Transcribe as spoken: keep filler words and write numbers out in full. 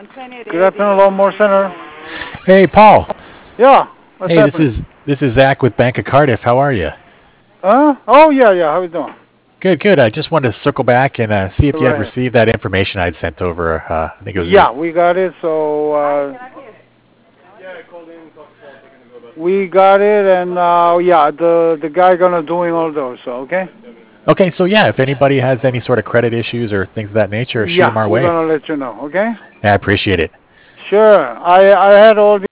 Good afternoon, Lawnmower Center. Hey, Paul. Yeah. What's Hey, this happening? is this is Zach with Bank of Cardiff. How are you? Huh? Oh yeah, yeah. How you doing? Good, good. I just wanted to circle back and uh, see if you had Right. received that information I'd sent over. Uh, I think it was. Yeah, we got it. So uh, we got it, and uh, yeah, the the guy gonna doing all those. So okay. Okay, so yeah, if anybody has any sort of credit issues or things of that nature, shoot them Yeah, our we're way. gonna let you know. Okay. I appreciate it. Sure. I I had all the